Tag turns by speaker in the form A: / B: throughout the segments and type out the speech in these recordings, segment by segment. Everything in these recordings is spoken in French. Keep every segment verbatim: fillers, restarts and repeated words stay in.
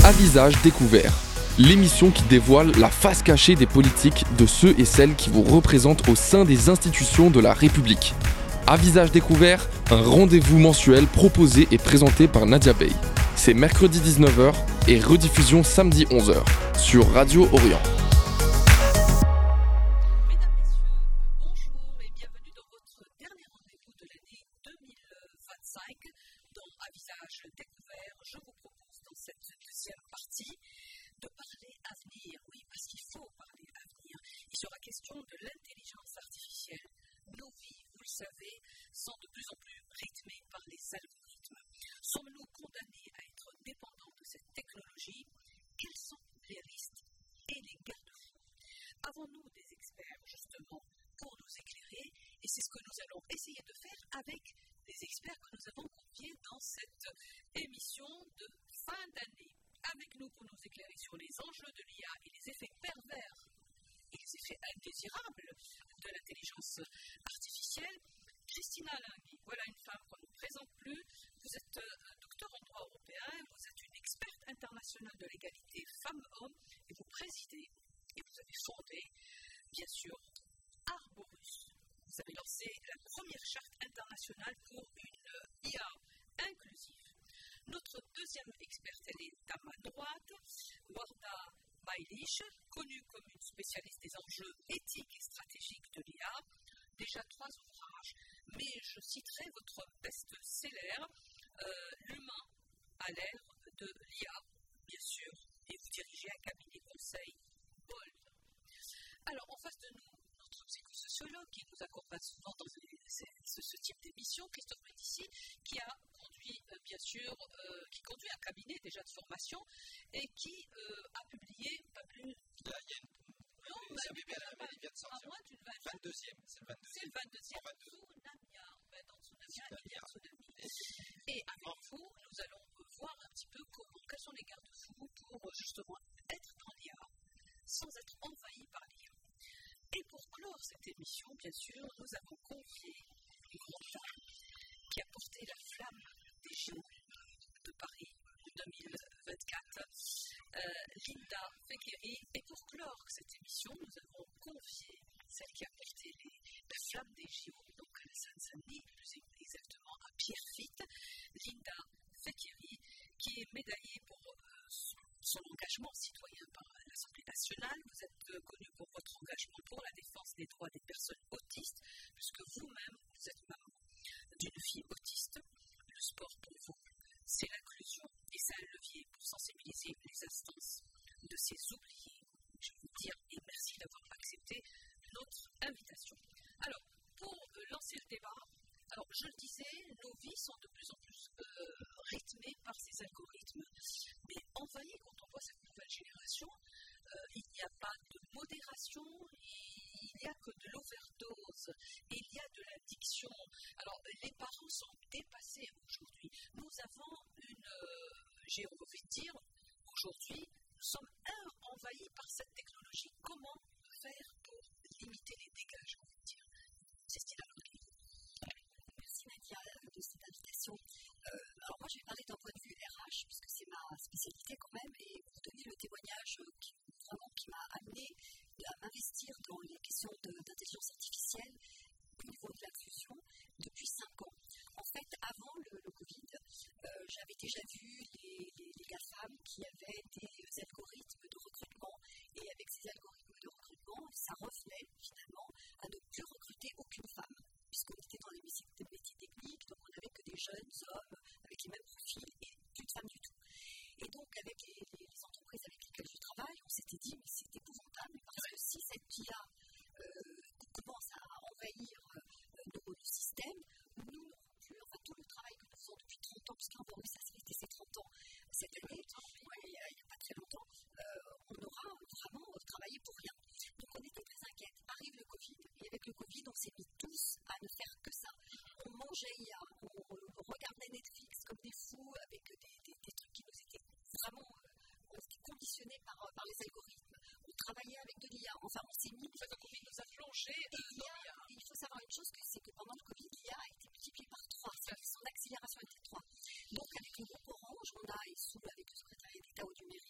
A: À visage découvert, l'émission qui dévoile la face cachée des politiques de ceux et celles qui vous représentent au sein des institutions de la République. À visage découvert, un rendez-vous mensuel proposé et présenté par Nadia Bey. C'est mercredi dix-neuf heures et rediffusion samedi onze heures sur Radio Orient.
B: Je vous propose dans cette deuxième partie de parler avenir. Oui, parce qu'il faut parler avenir. Il sera question de l'intelligence artificielle. Nos vies, vous le savez, sont de plus en plus rythmées par les algorithmes. Sommes-nous condamnés à être dépendants de cette technologie? Quels sont les risques et les garde-fous? Avons-nous des experts, justement, pour nous éclairer? Et c'est ce que nous allons essayer de faire avec les experts que nous avons conviés dans cette émission de fin d'année. Avec nous pour nous éclairer sur les enjeux de l'I A et les effets pervers et les effets indésirables de l'intelligence artificielle, Christina Lingui. Voilà une femme qu'on ne présente plus. Vous êtes euh, docteur en droit européen, vous êtes une experte internationale de l'égalité femmes-hommes et vous présidez et vous avez fondé, bien sûr, Arborus. Vous avez lancé la première charte internationale pour une I A inclusive. Notre deuxième experte, elle est à ma droite, Warda Maylich, connue comme une spécialiste des enjeux éthiques et stratégiques de l'I A. Déjà trois ouvrages, mais je citerai votre best-seller, euh, L'humain à l'ère de l'I A, bien sûr, et vous dirigez un cabinet conseil Bold. Alors, en face de nous, notre psychosociologue qui nous accompagne souvent dans ce, ce, ce type d'émission, Christophe Médici, qui a conduit, euh, bien sûr, euh, qui conduit un cabinet déjà de formation et qui euh, a publié pas plus.
C: Là, il y a une. Non, vous savez bien, la il vient de sortir. vingt-deuxième, c'est le vingt-deuxième.
B: C'est le vingt-deuxième. Tsunamia, on va être dans Tsunamia, Tsunami. Et avec vous, nous allons voir un petit peu comment, quels sont les garde-fous pour justement être dans l'I A sans être envahi par l'I A. Et pour clore cette émission, bien sûr, nous avons convié une grande femme qui a porté la flamme des J O de Paris deux mille vingt-quatre, euh, Linda Fekeri. Et pour clore cette émission, nous avons convié celle qui a porté les, la flamme des J O, donc à la Seine-Saint-Denis, plus exactement à Pierrefitte, Linda Fekeri, qui est médaillée pour euh, son, son engagement citoyen par l'Assemblée nationale. Vous êtes euh, connue pour votre engagement pour la défense des droits des personnes autistes, puisque vous-même, vous êtes maman d'une fille autiste. Le sport pour vous, c'est l'inclusion et c'est un levier pour sensibiliser les instances de ces oubliés. Je veux vous dire et merci d'avoir accepté notre invitation. Alors, pour euh, lancer le débat, alors je le disais, nos vies sont de plus en plus euh, rythmées par ces algorithmes, mais envahies quand on voit cette nouvelle génération, euh, il n'y a pas de modération, il n'y a que de l'overdose, il y a de l'addiction. Alors, les parents sont dépassés aujourd'hui. Nous avons une, euh, j'ai envie de dire, aujourd'hui, nous sommes un, envahis par cette technologie. Comment faire pour limiter les dégâts, j'ai envie de dire? C'est ce qu'il a marqué.
D: Merci Nadia de cette invitation. Euh, alors moi je vais parler d'un point de vue R H, puisque c'est ma spécialité quand même, et vous donner le témoignage qui, vraiment, qui m'a amené à investir dans les questions de, d'intelligence artificielle au niveau de l'inclusion depuis cinq ans. En fait, avant le, le Covid, euh, j'avais déjà vu les, les, les GAFAM qui avaient des algorithmes de recrutement, et avec ces algorithmes de recrutement, ça revenait finalement à ne plus recruter aucune femme, puisqu'on était dans les métiers, des métiers techniques, donc on n'avait que des jeunes hommes avec les mêmes profils et plus de femmes du tout. Et donc, avec les, les, les entreprises avec lesquelles je travaille, on s'était dit, mais c'est épouvantable, parce que si cette I A euh, commence à envahir euh, nos, nos systèmes, nous n'aurons plus, enfin tout le travail que nous faisons depuis trente ans, puisqu'un bon, ça s'est fêté ses trente ans cette année, ouais, il n'y a, a pas très longtemps, euh, on aura vraiment travaillé pour rien. Donc on était très inquiets. Arrive le Covid, et avec le Covid, on s'est mis tous à ne faire que ça. On mangeait I A, on, on regardait Netflix comme des fous, avec des, des, des trucs qui nous étaient vraiment euh, on était conditionnés par, par les algorithmes. On travaillait avec de l'I A. Enfin, on s'est mis.
B: Le Covid nous a plongé dans l'I A.
D: Il faut savoir une chose, c'est que pendant le Covid, l'I A a été multipliée par trois. C'est-à-dire que son accélération était trois. Donc, avec le groupe Orange, on a, et sous avec le secrétariat d'État au numérique,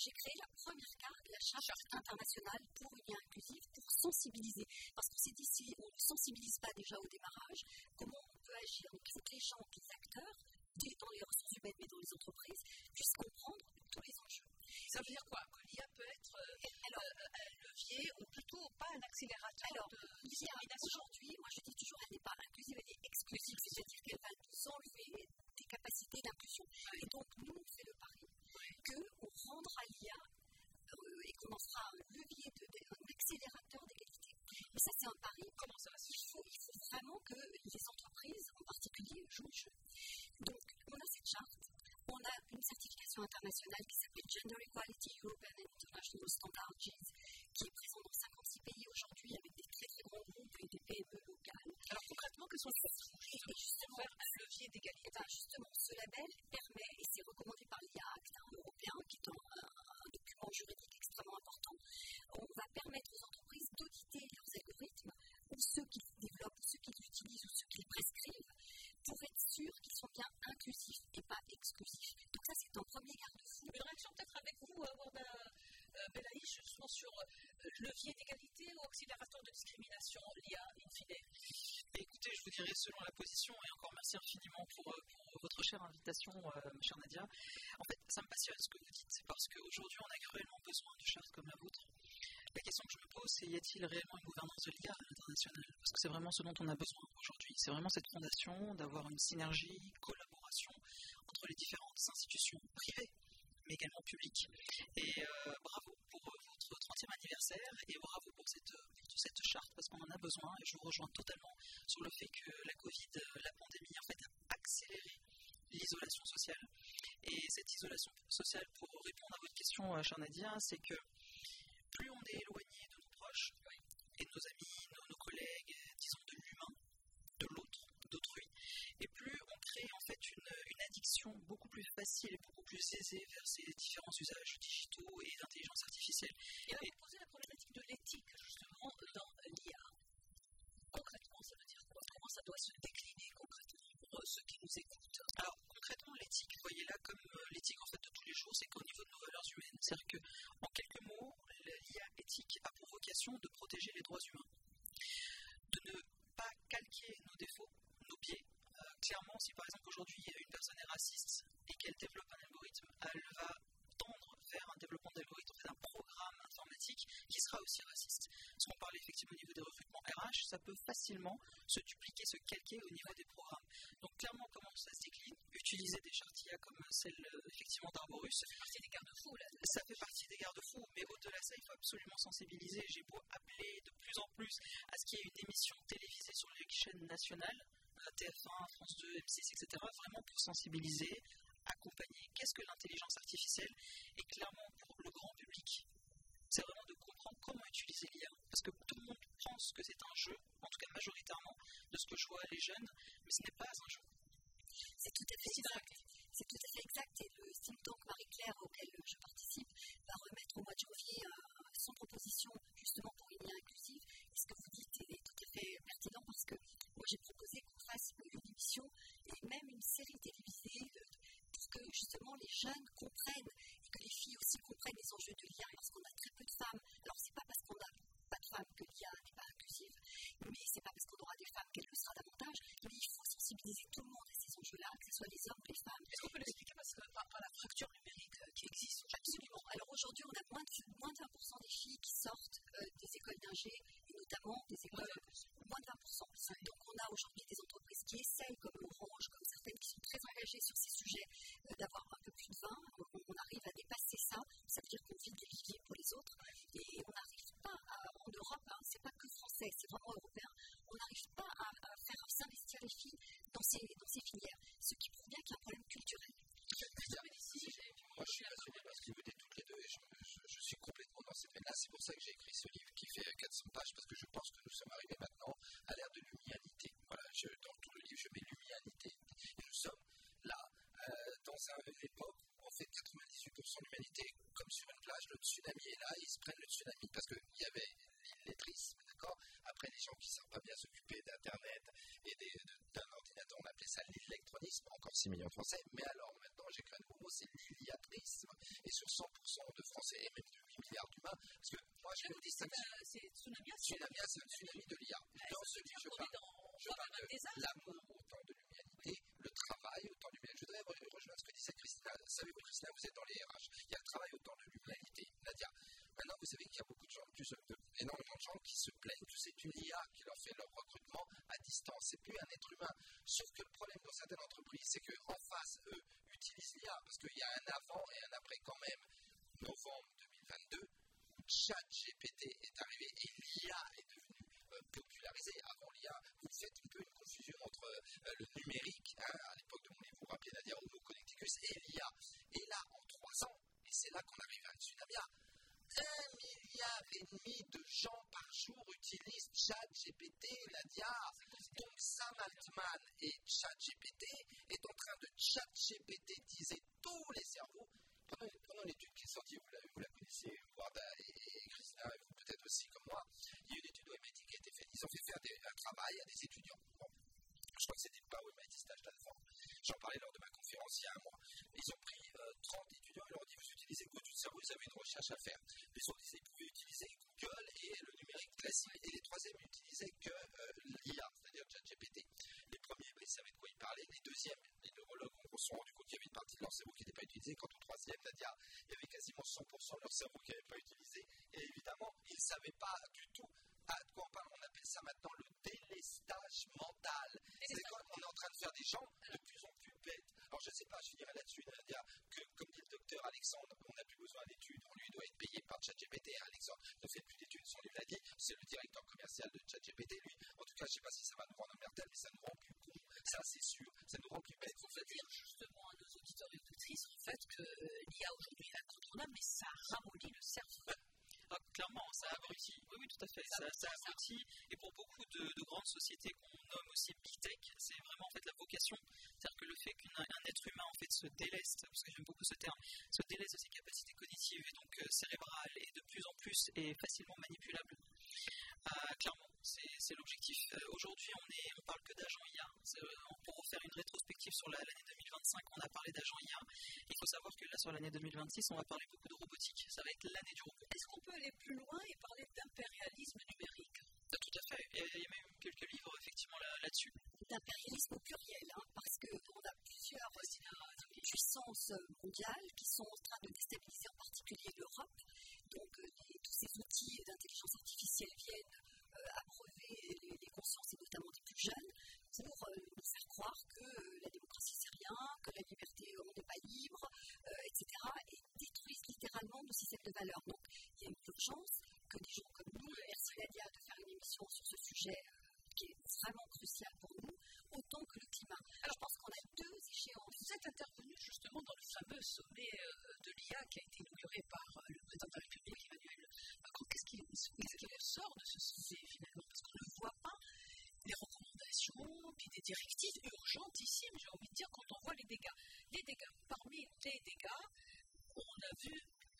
D: j'ai créé la première carte, la charte internationale pour une I A inclusive, pour sensibiliser. Parce qu'on s'est dit, si on ne sensibilise pas déjà au démarrage, comment on peut agir? Donc il faut que les gens, les acteurs, dans les ressources humaines, mais dans les entreprises, puissent comprendre tous les enjeux.
B: Ça veut dire quoi? Que l'I A peut être euh, alors, euh, un levier ou plutôt pas un accélérateur alors, de discrimination?
D: Aujourd'hui, moi je dis toujours, elle n'est pas inclusive, elle est exclusive, c'est-à-dire qu'elle va nous enlever des capacités d'inclusion. Oui. Et donc nous, on fait le pari oui. qu'on rendra l'I A euh, et qu'on en fera un levier, de, de, un accélérateur d'égalité. Mais ça, c'est un pari.
B: Comment ça va se
D: faire? Il faut vraiment que les entreprises, en particulier, jouent le jeu. Donc, on a cette charte, on a une certification internationale qui s'appelle Gender Equality European and International Standard G I S, qui est présente dans cinquante-six pays aujourd'hui avec des très très grands groupes et des P M E locales.
B: Alors concrètement, que sont les facteurs
D: et justement
B: faire un levier d'égalité?
D: Ben justement, ce label permet, et c'est recommandé par l'I A Act hein, européen, qui est un, un, un document juridique extrêmement important, on va permettre aux entreprises d'auditer leurs algorithmes, ou ceux qu'ils développent, ou ceux qu'ils utilisent, ou ceux qu'ils prescrivent, pour être sûr qu'ils sont bien inclusifs et pas exclusifs. Donc ça, c'est un premier garde-fou.
B: Une réaction peut-être avec vous, Warda euh, Belaïch, justement sur euh, levier d'égalité ou accélérateur de discrimination, l'I A, in fine?
C: Écoutez, je vous dirais selon la position, et encore merci infiniment pour, pour votre chère invitation, euh, ma chère Nadia. En fait, ça me passionne ce que vous dites, parce qu'aujourd'hui, on a cruellement besoin de chartes comme la vôtre. La question que je me pose, c'est y a-t-il réellement une gouvernance de l'I A à l'international? Parce que c'est vraiment ce dont on a besoin aujourd'hui. C'est vraiment cette fondation d'avoir une synergie, collaboration entre les différentes institutions privées, mais également publiques. Et euh, bravo pour votre trentième anniversaire et bravo pour cette, pour cette charte, parce qu'on en a besoin. Et je vous rejoins totalement sur le fait que la Covid, la pandémie, en fait, a accéléré l'isolation sociale. Et cette isolation sociale, pour répondre à votre question, chère Nadia, c'est que plus on est éloigné de nos proches, et de nos amis, nos, nos collègues, disons de l'humain, de l'autre, d'autrui, et plus on crée en fait une, une addiction beaucoup plus facile et beaucoup plus aisée vers ces différents usages digitaux et d'intelligence artificielle.
B: Et là, vous posez la problématique de l'éthique, justement, dans l'I A. Concrètement, ça veut dire quoi? Comment ça doit se décliner concrètement pour ceux qui nous écoutent?
C: Alors, concrètement, l'éthique, voyez-la comme l'éthique en fait de tous les jours, c'est qu'au niveau de nos valeurs humaines, c'est-à-dire qu'en quelques mots, l'I A éthique a pour vocation de protéger les droits humains, de ne pas calquer nos défauts, nos biais. Euh, clairement, si par exemple aujourd'hui une personne est raciste et qu'elle développe un algorithme, elle va tendre vers un développement d'algorithme, d'un programme informatique qui sera aussi raciste. Parce qu'on parle effectivement au niveau des recrutements R H, ça peut facilement se dupliquer, se calquer au niveau des programmes. Donc clairement, comment ça se décline? Utiliser des chartes I A comme celle effectivement d'Arborus.
B: Ça fait partie des garde-fous, là.
C: Ça fait partie des garde-fous, mais au-delà de ça, il faut absolument sensibiliser. J'ai beau appeler de plus en plus à ce qu'il y ait une émission télévisée sur les chaînes nationales, T F un, France deux, M six, et cetera, vraiment pour sensibiliser, accompagner. Qu'est-ce que l'intelligence artificielle? Et clairement, pour le grand public, c'est vraiment de comprendre comment utiliser l'I A. Parce que tout le monde pense que c'est un jeu, en tout cas majoritairement, de ce que je vois les jeunes, mais ce n'est pas un jeu.
D: C'est tout à fait exact. C'est tout à fait exact. Et le think tank Marie-Claire auquel je participe va remettre au mois de janvier euh, son proposition justement pour une I A inclusive. Et ce que vous dites est tout à fait pertinent parce que moi j'ai proposé qu'on fasse une émission et même une série télévisée de, pour que justement les jeunes comprennent et que les filles aussi comprennent les enjeux de l'I A parce qu'on a très peu de femmes. Alors c'est pas parce qu'on a pas de femmes que l'I A n'est pas inclusive, mais c'est pas parce qu'on aura des femmes qu'elle le sera davantage. Mais il faut sensibiliser tout le monde à ces enjeux-là, que ce soit les hommes ou les femmes.
B: Est-ce qu'on peut l'expliquer parce que par, par la fracture numérique qui existe
D: absolument? Alors aujourd'hui, on a moins de, moins de vingt pour cent des filles qui sortent euh, des écoles d'ingé, et notamment des écoles ouais. moins de vingt pour cent. Donc on a aujourd'hui des entreprises qui essayent, comme Orange, comme certaines qui sont très engagées sur ces sujets, euh, d'avoir un peu plus de vingt. On, on arrive à dépasser ça. Ça veut dire qu'on vide des viviers pour les autres. Et on n'arrive pas à, en Europe, hein, c'est pas que français, c'est vraiment européen. On n'arrive pas à, à faire s'investir les filles dans ces, dans ces filières, ce qui prouve bien qu'il y a un problème culturel.
E: Moi, je suis passionné parce que vous dites toutes les deux et je, je, je suis complètement dans cette veine-là. C'est pour ça que j'ai écrit ce livre qui fait quatre cents pages parce que je pense que nous sommes arrivés maintenant à l'ère de l'humanité. Voilà, je, dans tout le livre, je mets l'humanité. Et nous sommes là, euh, dans un, une époque où en fait quatre-vingt-dix-huit pour cent de l'humanité, comme sur une plage, le tsunami est là, ils se prennent le tsunami parce qu'il y avait l'illettrisme, d'accord? Après, les gens qui ne savent pas bien s'occuper d'Internet et des, de, d'un ordinateur, on appelait ça l'électronisme, encore six millions de Français. Mais alors, maintenant, j'ai créé un nouveau mot, c'est l'illiatrisme. Et sur cent pour cent de Français, Français et même de huit milliards d'humains. Parce que moi, je me dis ça.
B: C'est Tsunamia,
E: Tsunamia, c'est un tsunami de l'I A. Dans ce livre, je parle, je parle de l'amour autant de l'humanité, le travail autant de l'humanité. Je voudrais rejoindre ce que disait Christina. Savez-vous, Christina, vous êtes dans les R H. Il y a le travail autant de l'humanité. Nadia, maintenant, vous savez qu'il y a beaucoup de gens, plus, de, énormément de gens qui se plaignent que c'est une I A qui leur fait leur recrutement à distance. C'est plus un être humain. Sauf que le problème dans certaines entreprises, c'est qu'en face, eux, utilisent l'I A parce qu'il y a un avant et un après quand même. Novembre deux mille vingt-deux, ChatGPT est arrivé et l'I A est devenue euh, popularisée. Avant l'I A, vous faites un peu une confusion entre euh, le numérique, hein, à l'époque de mon livre, vous vous rappelez Nadia, Homo Connecticus, et l'I A. Et là, en trois ans, et c'est là qu'on arrive à un tsunami, un milliard et demi de gens par jour utilisent ChatGPT, Nadia. Donc Sam Altman et ChatGPT est en train de ChatGPTiser tous les cerveaux. Pendant, pendant l'étude qui est sortie, vous la, vous la connaissez, Warda et, et Christina, et vous peut-être aussi comme moi, il y a une étude au M I T qui a été faite. Ils ont fait faire des, un travail à des étudiants. Bon, je crois que c'était pas au M I T stage d'Alfort. J'en parlais lors de ma conférence il y a un mois. Ils ont pris euh, trente étudiants et leur ont dit vous utilisez quoi du cerveau, vous avez une recherche à faire. Ils ont dit qu'ils pouvaient utiliser Google et le numérique classique. Et les troisièmes n'utilisaient que euh, l'I A, c'est-à-dire ChatGPT. Les premiers, ben, ils savaient de quoi ils parlaient. Les deuxièmes, les neurologues se sont rendus compte qu'il y avait une partie de leur cerveau qui n'était pas utilisée. Quant au troisième, Nadia, il y avait quasiment cent pour cent de leur cerveau qui n'avait pas utilisé. Et évidemment, ils ne savaient pas du tout à quoi on parle. On appelle ça maintenant le délestage mental. C'est quand on est en train de faire des gens de plus en plus bêtes. Alors je ne sais pas, je finirai là-dessus, Nadia, que comme dit le docteur Alexandre, on n'a plus besoin d'études, on lui doit être payé par ChatGPT. Alexandre ne fait plus d'études, son livre l'a dit, c'est le directeur commercial de ChatGPT, lui. En tout cas, je ne sais pas si ça va nous rendre mortels, mais ça nous rend plus cons. Ça, c'est sûr, ça nous rend plus bêtes.
B: Il faut dire justement à nos auditeurs et auditrices en fait que l'I A aujourd'hui est incontournable, mais ça ramollit le cerveau.
C: Ah, clairement, ça abrutit. Oui, oui, tout à fait. Ça, ça abrutit. Et pour beaucoup de, de grandes sociétés qu'on nomme aussi Big Tech, c'est vraiment en fait la vocation. C'est-à-dire que le fait qu'un être humain en fait se déleste, parce que j'aime beaucoup ce terme, se déleste de ses capacités cognitives et donc euh, cérébrales et de plus en plus est facilement manipulable. Euh, clairement, c'est, c'est l'objectif. Euh, aujourd'hui, on est, on parle que d'agents I A. Euh, pour faire une rétrospective sur la, l'année deux mille vingt-cinq, on a parlé d'agents I A. Il faut savoir que là, sur l'année deux mille vingt-six, on va parler beaucoup de robotique. Ça va être l'année du robot.
B: Est-ce qu'on peut aller plus loin et parler d'impérialisme numérique?
C: Ah, tout à fait. Il y a même quelques livres effectivement là, là-dessus.
D: D'impérialisme au pluriel, hein, parce qu'on a plusieurs euh, puissances mondiales qui sont en train de déstabiliser en particulier l'Europe. Donc euh, les, tous ces outils d'intelligence artificielle viennent euh, abreuver les, les consciences, et notamment des plus jeunes, pour euh, nous faire croire que euh, la démocratie c'est rien, que la liberté, on n'est pas libre, euh, et cetera. Et détruisent littéralement nos systèmes de valeurs. Donc il y a une urgence que des gens comme nous, merci Nadia de faire une émission sur ce sujet euh, qui est vraiment crucial pour nous, autant que le climat. Alors je pense qu'on a deux échéances.
B: Vous êtes intervenu justement dans le fameux sommet euh, de l'I A qui a été inauguré par euh, le président de la République, Emmanuel Macron. Qu'est-ce qui, qu'est-ce qui ressort de ce sommet finalement? Parce qu'on ne voit pas les recommandations, puis des directives urgentissimes, j'ai envie de dire, quand on voit les dégâts. Les dégâts, parmi les dégâts, on a vu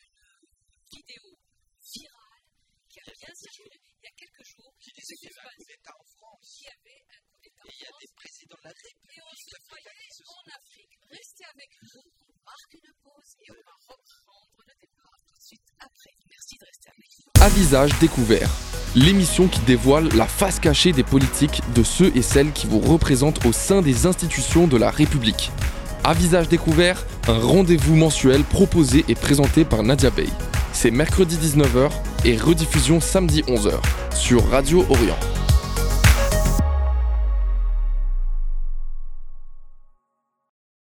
B: une vidéo virale qui a bien circulé il y a quelques jours.
E: Qui disait qu'il y avait un coup d'État en France.
B: Il y avait un coup d'État en France.
E: Et il y a des présidents de la République.
B: Et on se voyait en Afrique. Restez avec nous, on marque une pause et on va reprendre le débat tout de suite après. Merci de rester avec nous.
A: À visage découvert, l'émission qui dévoile la face cachée des politiques de ceux et celles qui vous représentent au sein des institutions de la République. À visage découvert, un rendez-vous mensuel proposé et présenté par Nadia Bey. C'est mercredi dix-neuf heures et rediffusion samedi onze heures sur Radio Orient.